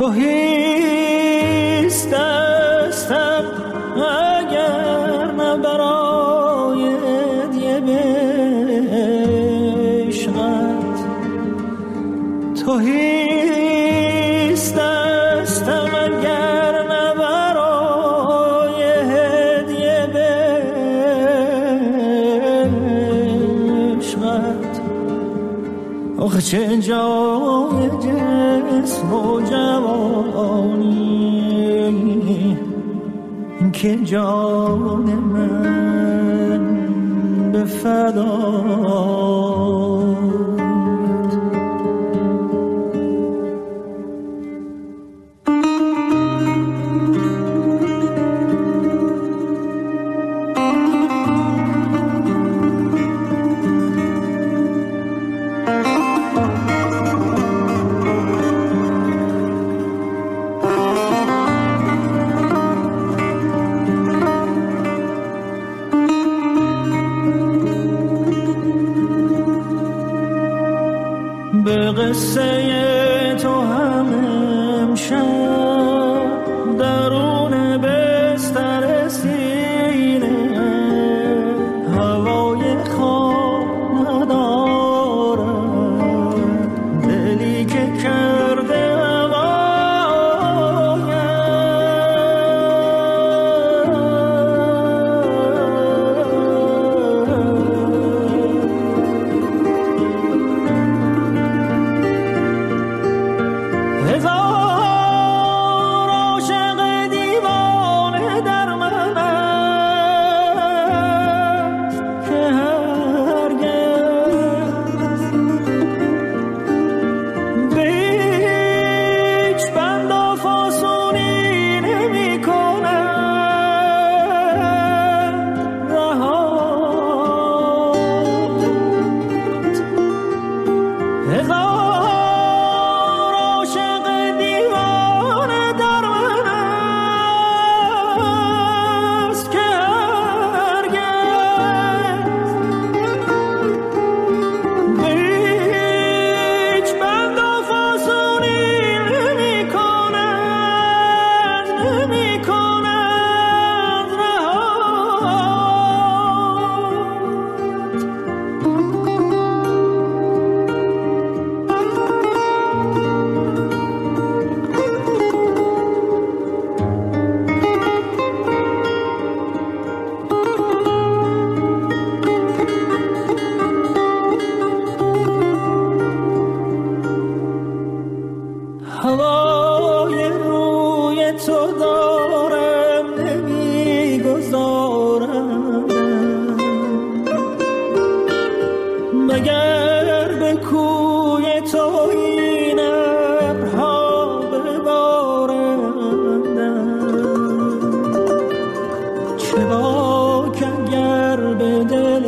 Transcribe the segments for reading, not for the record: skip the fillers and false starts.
تو هیست دستم اگر نه برای هدیه به عشقت. تو هیست دستم اگر نه برای هدیه به عشقت. آخه چه جای جسم و جوانی که جان من به فدایت. به قصه تو هم امشب درون بستر سینه هوای خواب ندارم. دلی که کرده هوای روی تو دارم نمیگذارم مگر به کوی تو این ابرها ببارندم. چه باک اگر به دل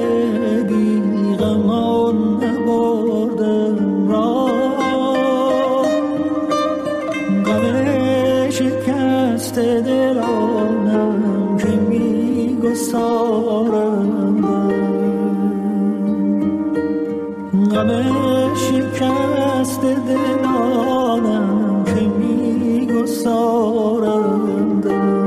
بیغمان نبردم راه شکست دلانم که میگسارندم. غم شکست دلانم که میگسارندم.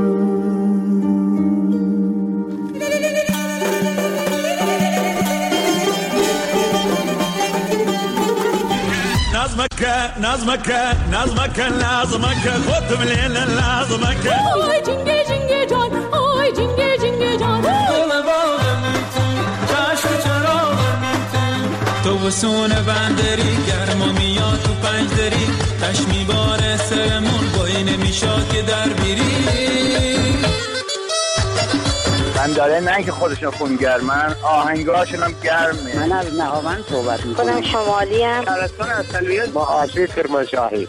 نظمك خودم لیلا نظمك آی جنگه جنگه جان آی جنگه جنگه جان دل باغم تو چشم چراغم تو وسون بندری گرما میاد تو پنجدری تش میباره سرمون بایی نمیشاد که در بیری. من داره نه که خودشون خونگرمن آهنگاشون هم گرمه. من از نهاوند صحبت میکنم. خودم شمالی ام. ترستان اصلیت با آشوی کرمانشاهی.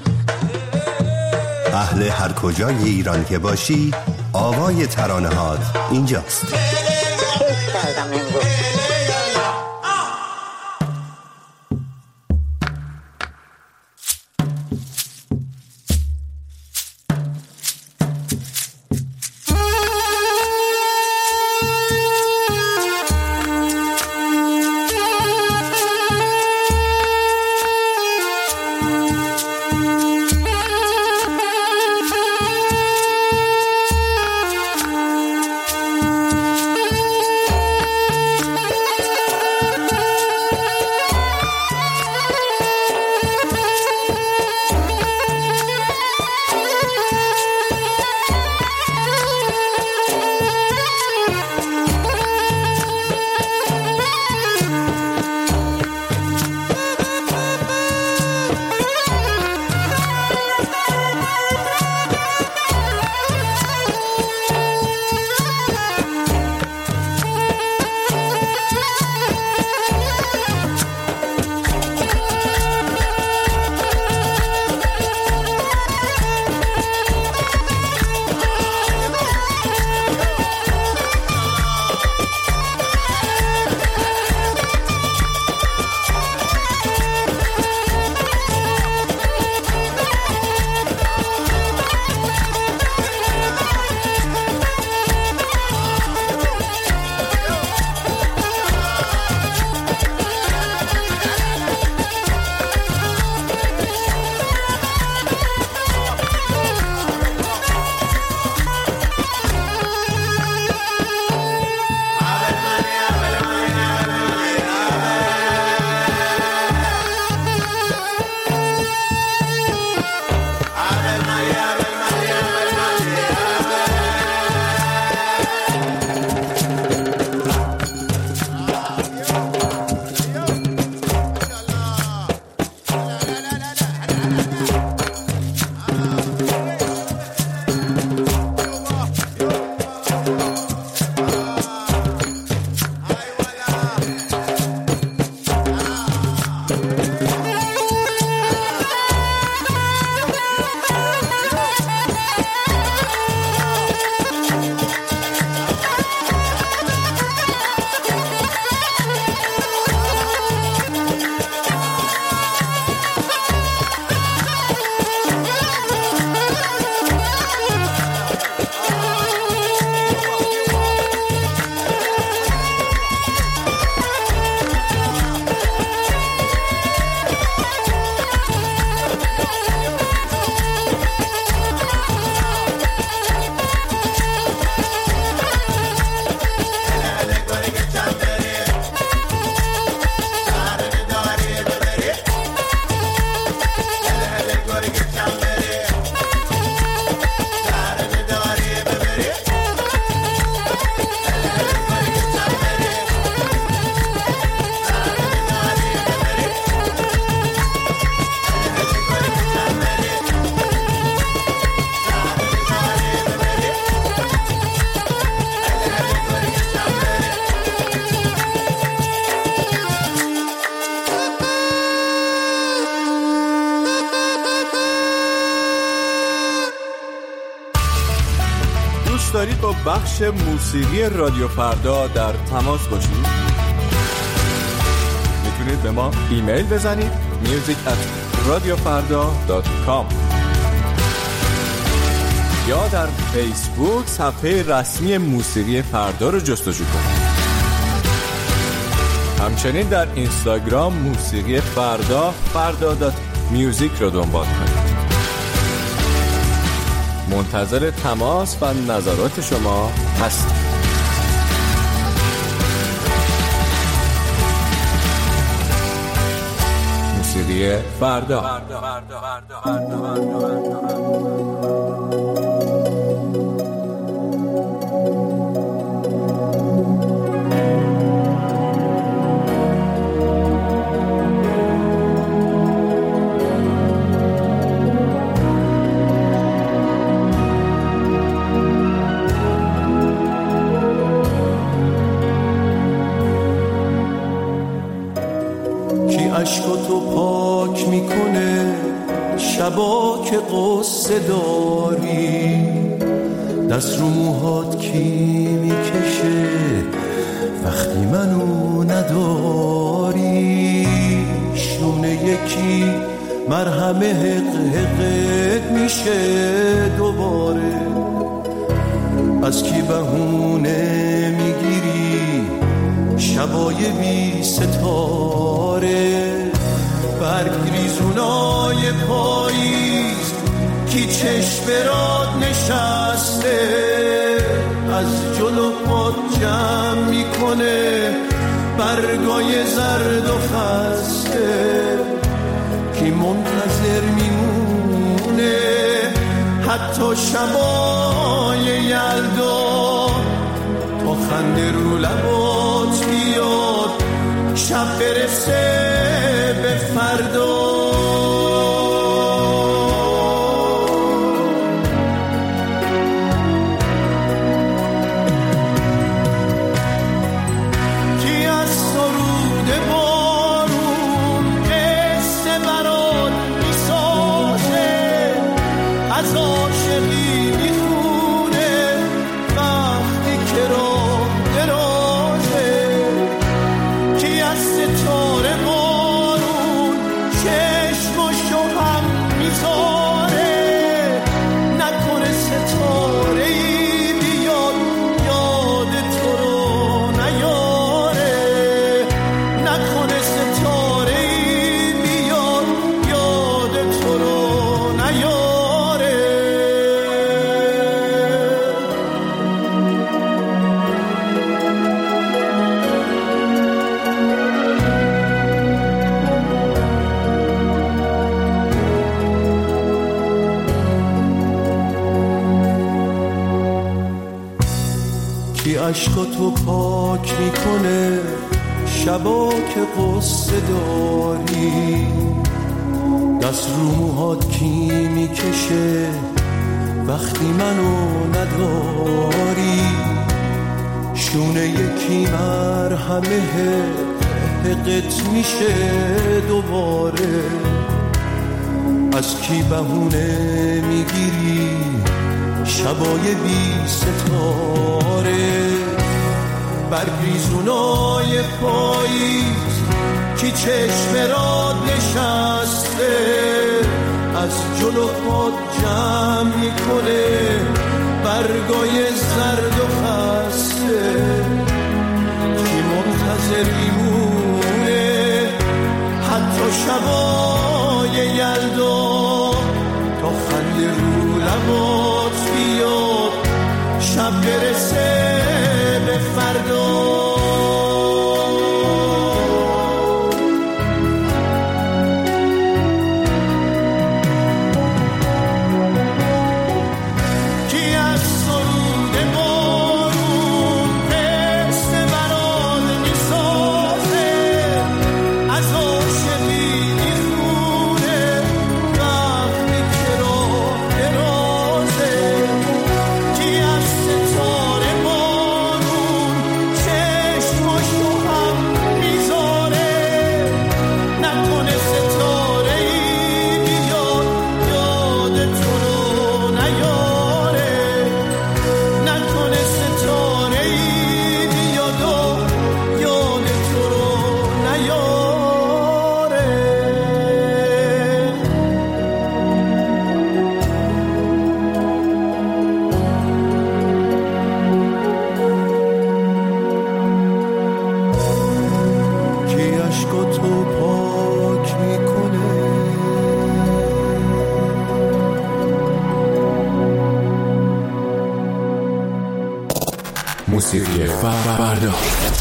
اهل هر کجای ایران که باشی آوای ترانه‌هات اینجاست. کیف کردم امروز. دوست دارید با بخش موسیقی رادیو فردا در تماس باشید، میتونید به ما ایمیل بزنید music@radiofarda.com یا در فیسبوک صفحه رسمی موسیقی فردا رو جستجو کنید. همچنین در اینستاگرام موسیقی فردا.music رو دنبال کنید. منتظر تماس و نظرات شما هستم. موسیقی فردا. عشقاتو پاک میکنه شبا که قصه داری، دست رو موهات کی میکشه وقتی منو نداری، شونه یکی مرهم حقت میشه دوباره، از کی بهونه میگیری شبای بی ستاره، برگ ریزونای پاییز کی چشم برات نشسته، از جلو پات جمع میکنه برگای زرد و خسته، کی منتظر میمونه حتی شبای یلدا، تا خنده رو لبات بیاد شب برسه به فردا. کی از سرود بارون قصه برات میسازه، از عاشقی میخونه وقتی که راه درازه، کی از ستاره بارون چشمشو هم میذاره، نکنه ستاره ای بیاد یاد تو رو نیاره، نکنه ستاره ای بیاد یاد تو رو نیاره. کی عشقاتو پاک میکنه شبا که قصه داری، دست رو موهات کی میکشه وقتی منو نداری، شونه یکی مرهمه حقت میشه دوباره، از کی بهونه میگیری شبای بی ستاره، برگریزونای پاییز کی چشم راد نشسته، از جلو پات جمع میکنه برگای زرد و خسته، کی منتظر میمونه حتی شبای یلدا، تا خنده رو لبات بیاد شب برسه به فردا. چه موسیقی فردا.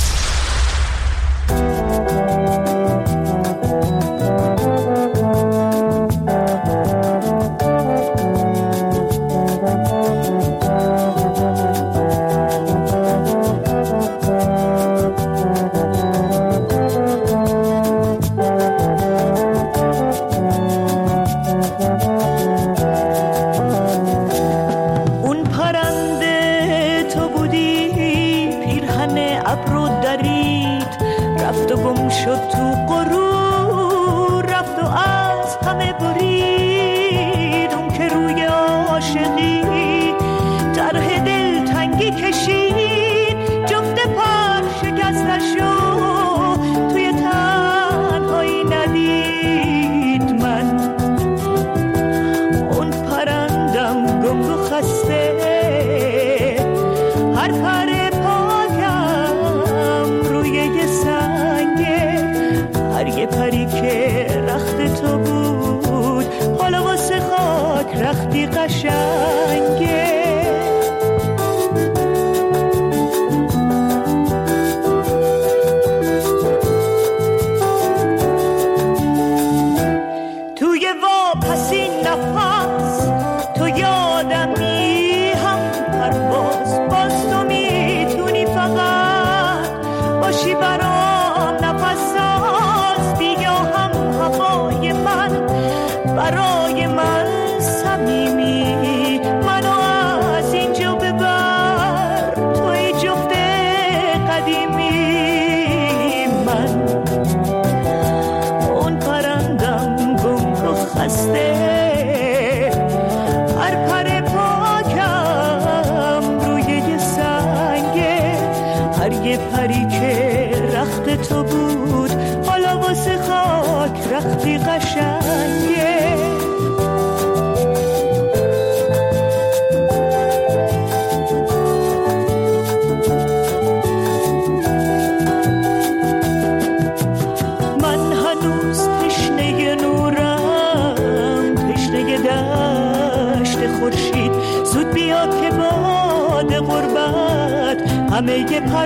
همه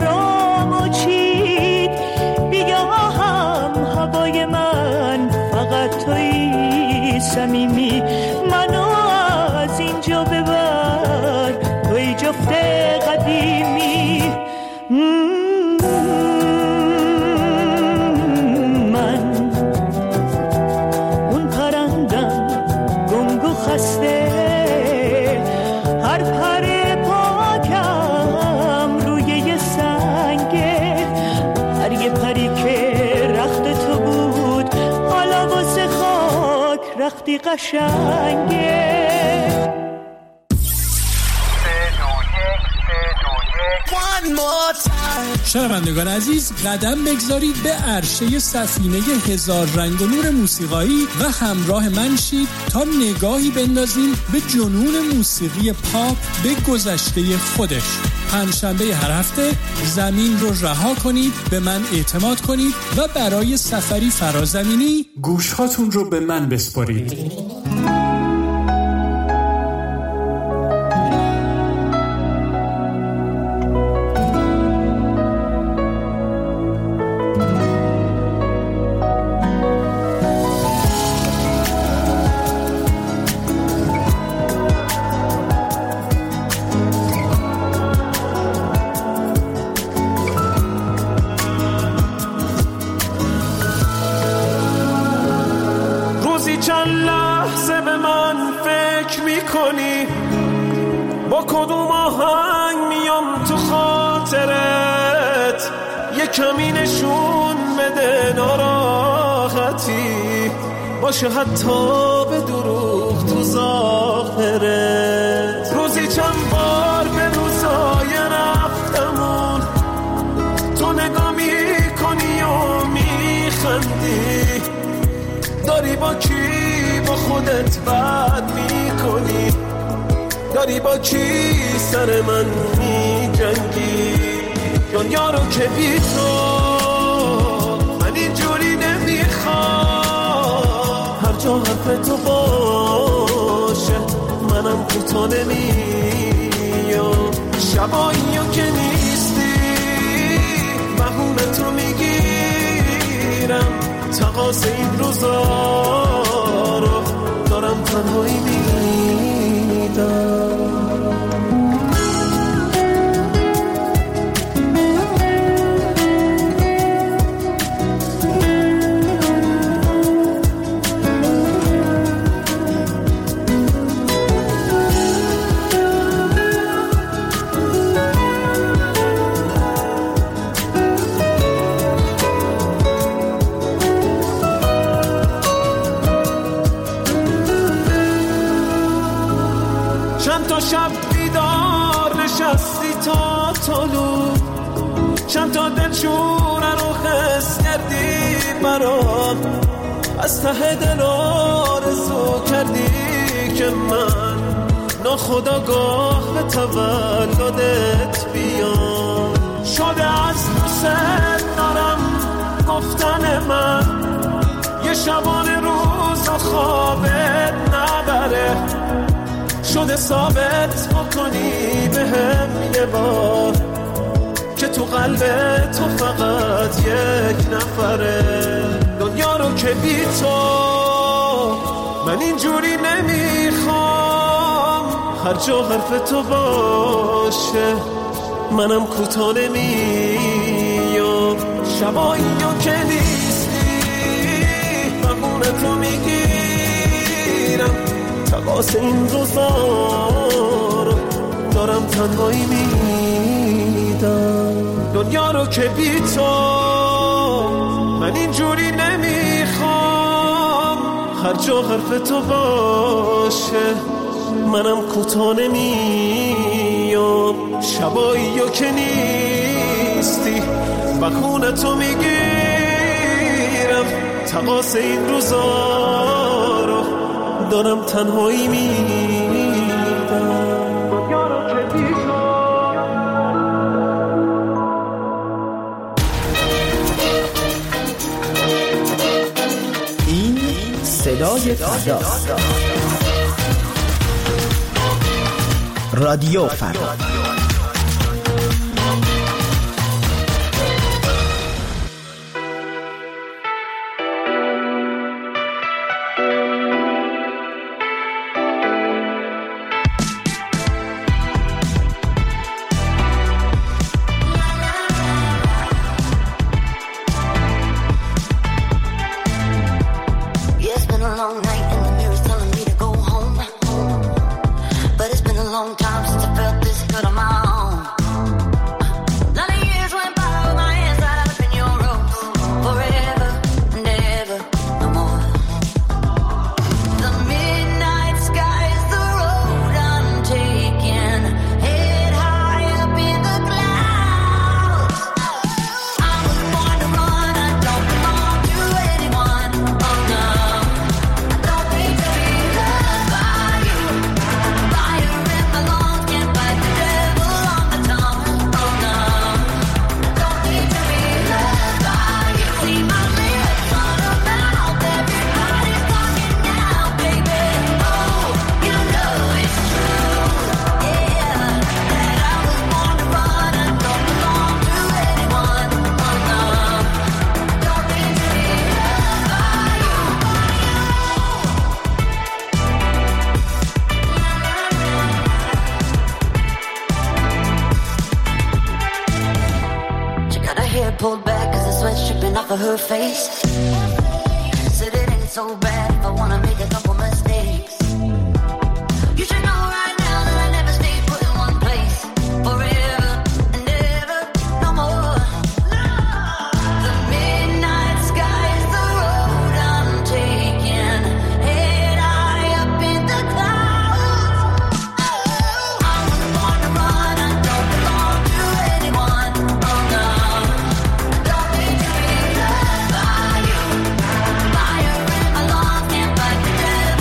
پرامو چید بیا هم هوای من فقط تویی صمیمی منو از اینجا ببر تویی جفت قدیمی من اون پرندم گنگ و خسته هر پر رختی قشنگه. شنوندگان عزیز قدم بگذارید به عرشه سفینه هزار رنگ و نور موسیقایی و همراه من شید تا نگاهی بندازیم به جنون موسیقی پاپ به گذشته خودش. پنجشنبه هر هفته زمین رو رها کنید، به من اعتماد کنید و برای سفری فرازمینی گوشهاتون رو به من بسپارید. با کدوم آهنگ میام تو خاطرت یه کمی نشون بده ناراحتی باشه حتی به دروغ تو ظاهرت روزی چند بار به روزای رفتمون تو نگاه میکنی و میخندی داری با کی با خودت بد میکنی داری با کی سر من میجنگی دنیا رو که بی تو من اینجوری نمیخوام هر جا حرف تو باشه منم کوتا نمیام شبایی که نیست بهونه تو میگیرم تقاص این روزا رو دارم تنهایی میدم. شب بیدار نشستی تا طلوع، چند تا دلشونه رو خس کردی برام، از ته دل آرزو کردی که من ناخودآگاه به تولدت بیام. شده از دوست دارم گفتن من یه شبانه روز و خوابت نبره، شده ثابت بکنی بهم یه بار که تو قلب تو فقط یک نفره. دنیا رو که بی تو من اینجوری نمیخوام، هر جا حرف تو باشه منم کوتاه نمیام. شبایی رو که نیستی بهونه تو میگیرم تقاص این روزا رو دارم تنهایی میدم. دنیا رو که بی تو من اینجوری نمیخوام، هر جا حرف تو باشه منم کوتاه نمیام. شبایی رو که نیستی بهونه تو میگیرم تقاص این روزا رو دارم تنهایی میدم. این صدای فرداست. رادیو فردا. Pulled back cause the sweat's dripping off of her face. Said it ain't so bad if I wanna make a couple mistakes. You should know right now that I never stay put in one place forever and ever, no more. The midnight sky is the road I'm taking, head high up in the clouds. I was born to run, I don't belong to anyone. Oh no. Fire in my lungs, can't fight the devil.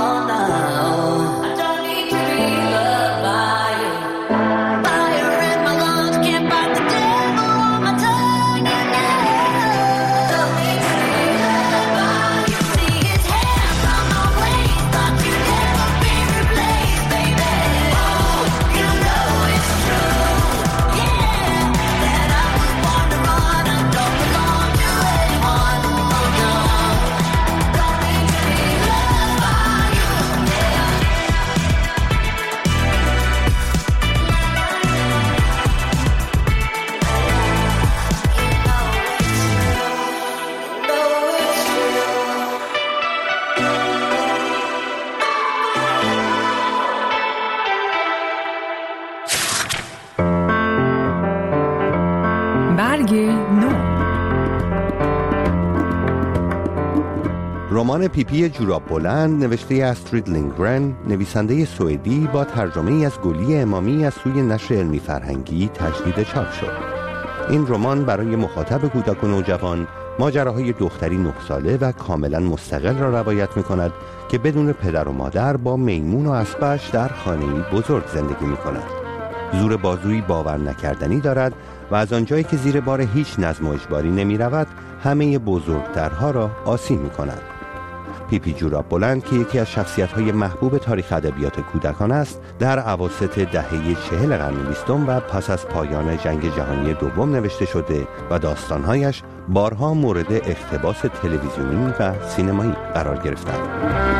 رمان پیپی جوراب بلند نوشته استرید لینگرن، نویسنده سوئدی، با ترجمه از گلی امامی از سوی نشر علمی فرهنگی تجدید چاپ شد. این رمان برای مخاطب کودک و نوجوان ماجراهای دختری 9 ساله و کاملا مستقل را روایت می‌کند که بدون پدر و مادر با میمون و اسبش در خانه‌ای بزرگ زندگی می‌کند. زور بازویی باور نکردنی دارد و از آنجایی که زیر بار هیچ نظم و اجباری نمی‌رود، همه بزرگترها را آسیب می‌کند. پیپی جوراب بلند که یکی از شخصیت‌های محبوب تاریخ ادبیات کودکان است، در اواسط دهه 40 قرن 20 و پس از پایان جنگ جهانی دوم نوشته شده و داستان‌هایش بارها مورد اقتباس تلویزیونی و سینمایی قرار گرفتند.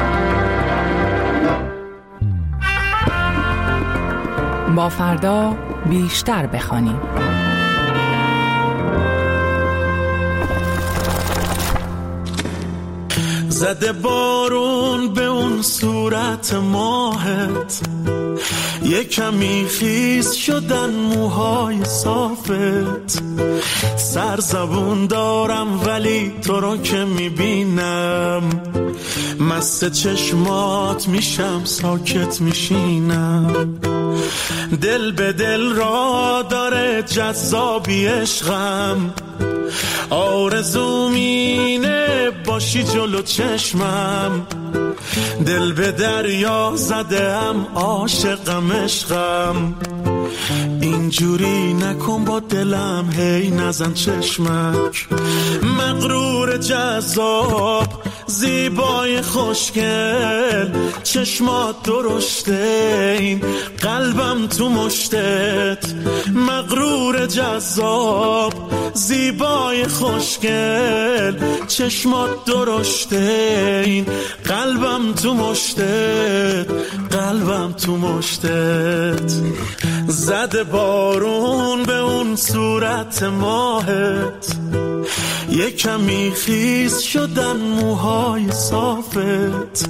با فردا بیشتر بخوانیم. زده بارون به اون صورت ماهت، یه کمی خیس شدن موهای صافت. سرزبون دارم ولی تو رو که میبینم، مست چشمات میشم ساکت میشینم. دل به دل را داره جذابی عشقم، آرزوم اینه باشی جلو چشمم. دل به دریا زدم عاشقم عشقم، اینجوری نکن با دلم هی نزن چشمک. مغرور جذاب زیبای خوشگل، چشمات درشته این قلبم تو مشتت. مغرور جذاب زیبای خوشگل، چشمات درشته این قلبم تو مشتت. قلبم تو مشتت. زده بارون به اون صورت ماهت، یه کمی خیس شدن موهای صافت.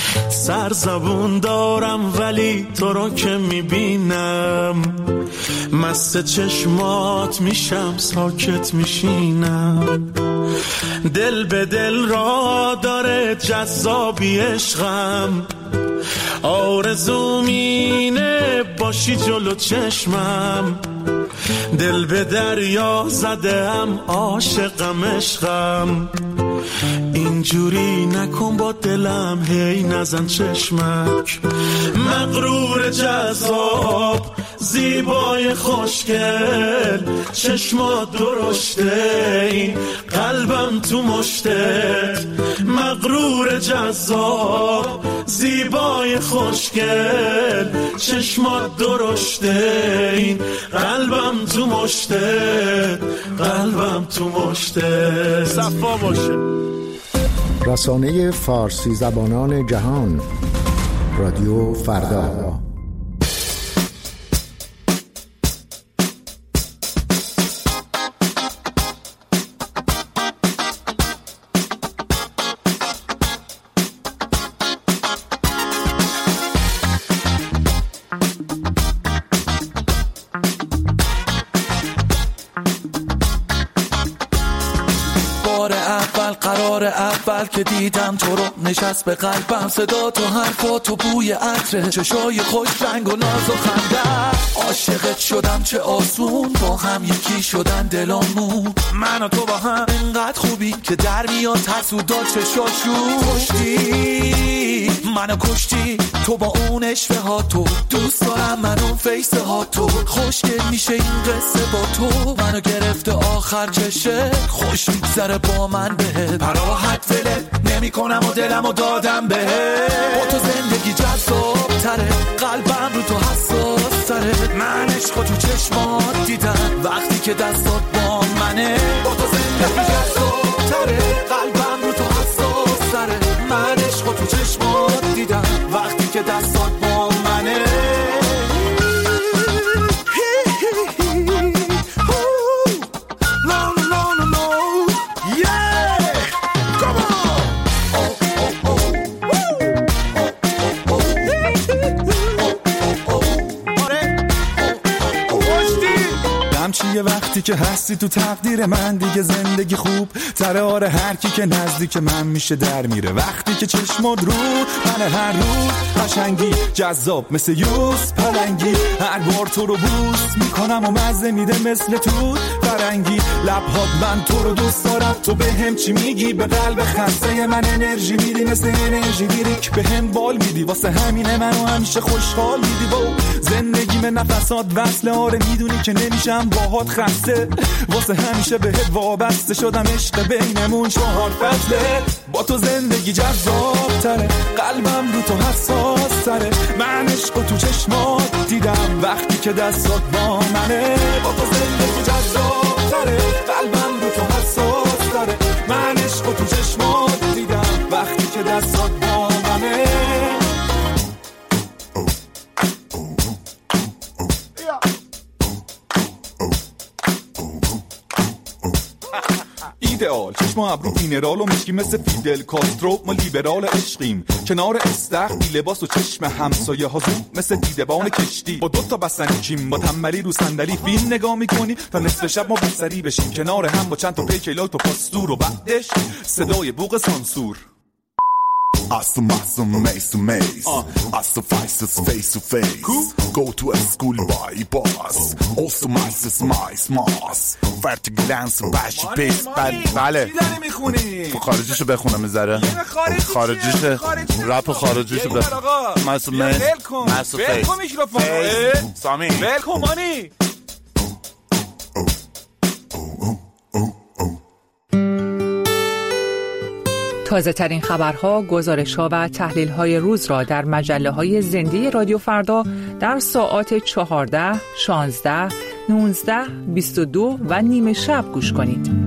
سرزبون دارم ولی تو رو که میبینم، مست چشمات میشم ساکت میشینم. دل به دل را داره جذابی عشقم، آرزوم اینه باشی جلو چشمم. دل به دریا زدم عاشقم عشقم، اینجوری نکن با دلم هی نزن چشمک. مغرور جذاب زیبای خوشگل، چشمات درشته این قلبم تو مشتت. مغرور جذاب زیبای خوشگل، چشمات درشته این قلبم تو مشتت. قلبم تو مشتت. صفا باشه. رسانه فارسی زبانان جهان، رادیو فردا. اول که دیدم تو رو نشست به قلبم، صدا تو حرفات تو بوی عطر چشای خوش رنگ و ناز و خنده. عاشقت شدم چه آسون، با هم یکی شدن دلامون. من و تو با هم انقدر خوبی که در میاد حسودا چشاشون. خوشتی منو کشتی تو با اون اشوه ها تو، دوست دارم من اون فیسه ها تو، خوشگل میشه این قصه با تو، منو گرفته آخر چشه خوش میگذره با من بهت، براحت ولت نمی کنم و دلمو دادم بهت، با تو زندگی جذاب تره، قلبم رو تو حساس تره، من عشقو تو چشمات دیدم وقتی که دستات با منه، با تو زندگی جذاب تره، قلبم رو تو حساس تره، من عشقو تو چشمات دیدم وقتی که دستات با منه. یه وقتی که هستی تو تقدیر من دیگه زندگی خوب تره، آره هر کی که نزدیک من میشه در میره، وقتی که چشمات رو من هر روز قشنگی جذاب مثل یوز پلنگی، هر بار تو رو بوس میکنم و مزه میده مثل توت فرنگی، لبهات من تو رو دوست دارم، تو به هم چی میگی به قلب خسته من انرژی میدی مثل انرژی دیریک به هم بال میدی، واسه همینه منو همیشه خوشحال میدی، با زندگی من نفسات وصله، آره میدونی که نمیشم باهات خسته، واسه همیشه بهت وابسته شدم، عشق بینمون 4 فصله، با تو زندگی جذاب تره، قلبم رو تو حساس تره، من عشق تو چشمات دیدم وقتی که دستات با منه، با تو زندگی جذاب تره، قلبم رو تو حساس تره، من عشق تو چشمات دیدم وقتی که دستات با منه. ایدئال چشم و ابرو مینرال و مشکی مثل فیدل کاسترو، ما لیبرال عشقیم کنار استخر بی لباس و چشم همسایه ها زوم مثل دیدبان کشتی، با 2 تا بستنی کیم با تنبلی رو صندلی فیلم نگاه میکنی تا نصف شب ما بستری بشیم کنار هم با چند تا پیکلات و پاستور و بعدش صدای بوق سانسور. Awesome, mace to mace. Suffices face to face. Go to a school by boss. Awesome, mice. فرتی گلنس و بشی پیس. بله تو خارجیشو بخونم میذاره خارجیشه رپ خارجیشو بخونم مایس و فیس سامی بلکمانی. تازه ترین خبرها، گزارش‌ها و تحلیل‌های روز را در مجله‌های زنده رادیو فردا در ساعات 14، 16، 19، 22 و نیمه شب گوش کنید.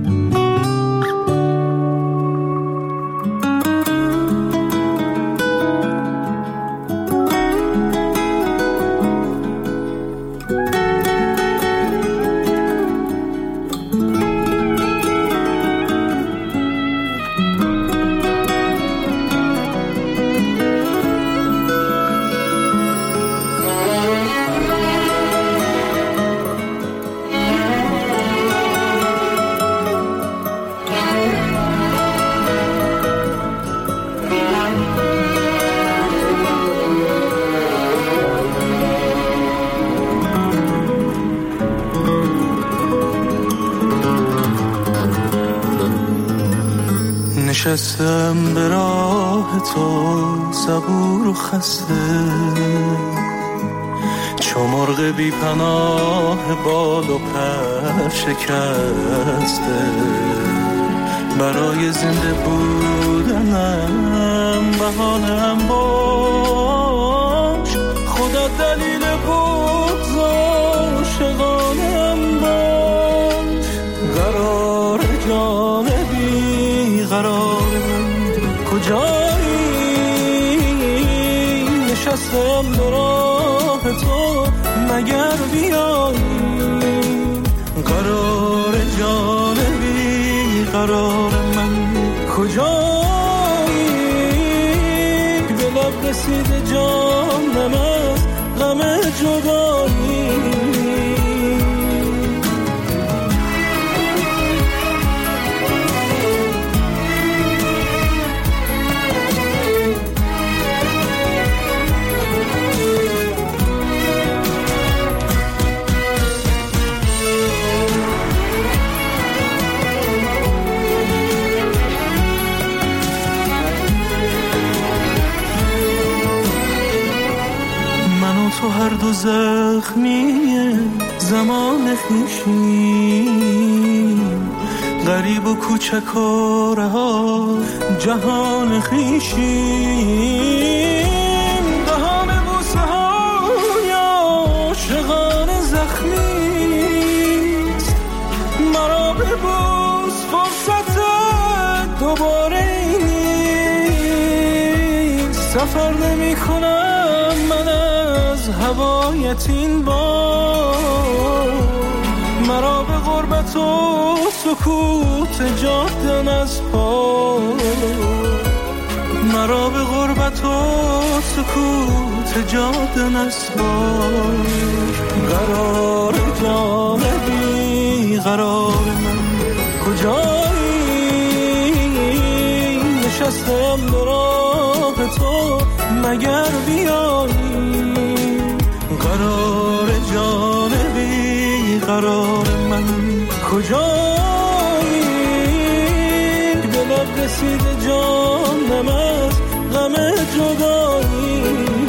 نشستم به راه تو صبور و خسته، چو مرغ بی پناه بال و پر شکسته، برای زنده بودنم بهانه‌ام باش، خدا دلیل بغض عاشقانم باش، قرار جان بی قرار کجایی، نشستم به راه تو مگر بیایی، قرار جان بی قرار من کجایی، به لب رسیده جانم از غم جدایی. تو هر دو زخمی زمان خویشیم، غریب و کوچک و رها جهان خویشیم. دهان بوسه های عاشقان زخمیست، مرا ببوس فرصت دوباره نیست. سفر نمی کنم من از هوایت این بار، مرا به غربت و سکوت جاده نسپار، مرا به غربت و سکوت جاده نسپار. قرار جان بی قرار من کجایی، نشستم به راه تو مگر بیایی. قرار جان بی قرار من کجایی، به لب رسیده جانم از غم جدایی.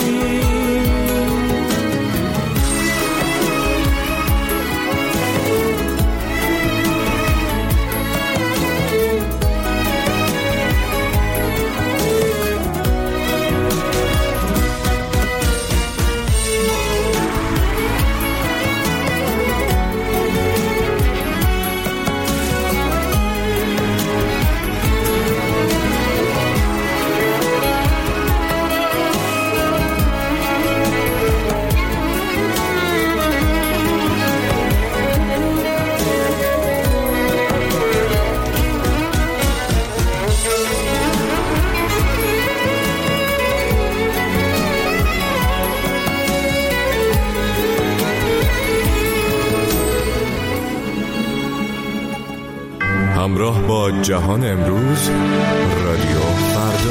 همراه با جهان امروز، رادیو فردا.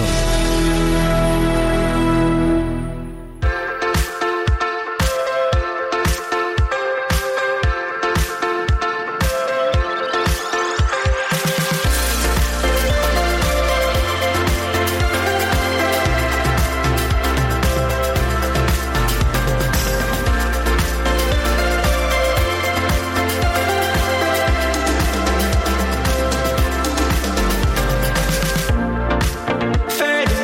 Fade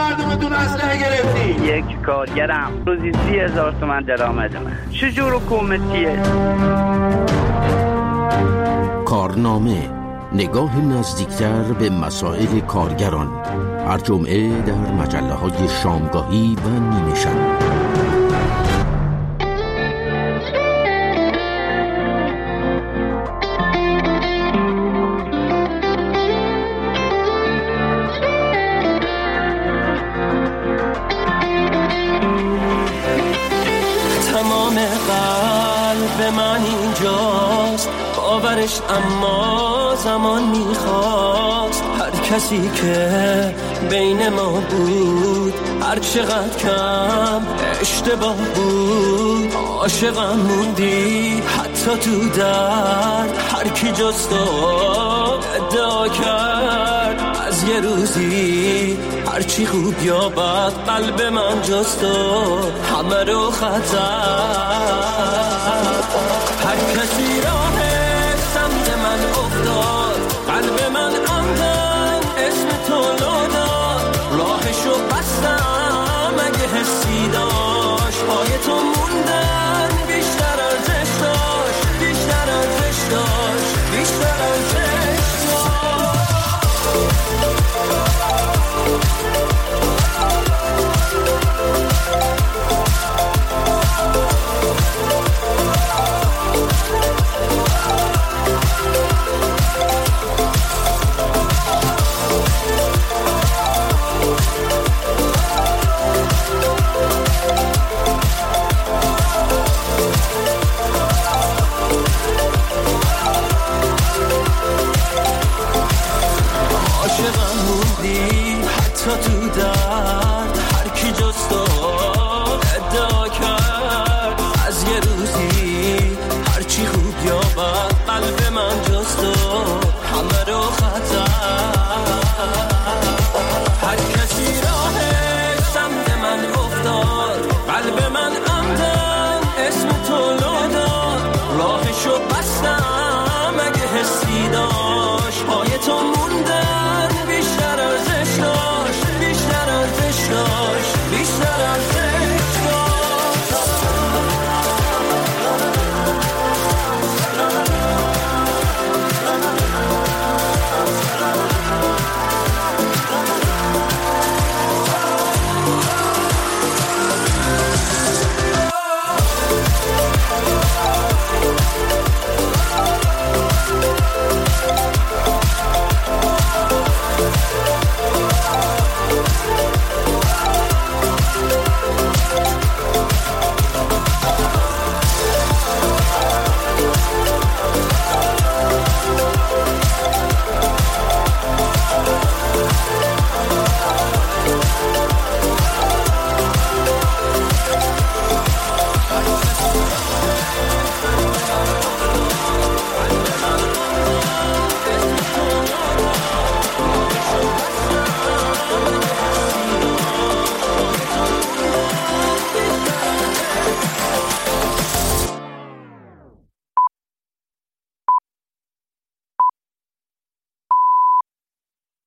مردمتون اسلحه گرفتی؟ یک کارگرم روزی 30,000 تومان درآمد من. چجور حکومتیه؟ کارنامه، نگاه نزدیکتر به مسائل کارگران، هر جمعه در مجله‌های شامگاهی و نیمه شب. تمام قلب من اینجاست، باورش اما زمان میخواست. هر کسی که بین ما بود، هر چقدر کم اشتباه بود، عاشقم موندی حتی تو درد. هر کی جز تو ادعا کرد از یه روزی هرچی خوب یا بد، قلب من جز تو همه رو خطر. هر کسی راه سمت من افتاد، قلب من عمدن اسم تو لو داد. راهشو بستم اگه حسی داشت، پای تو موندن بیشتر ارزش داشت، بیشتر ارزش داشت، بیشتر ارزش داشت. عاشقم موندی حتی تو در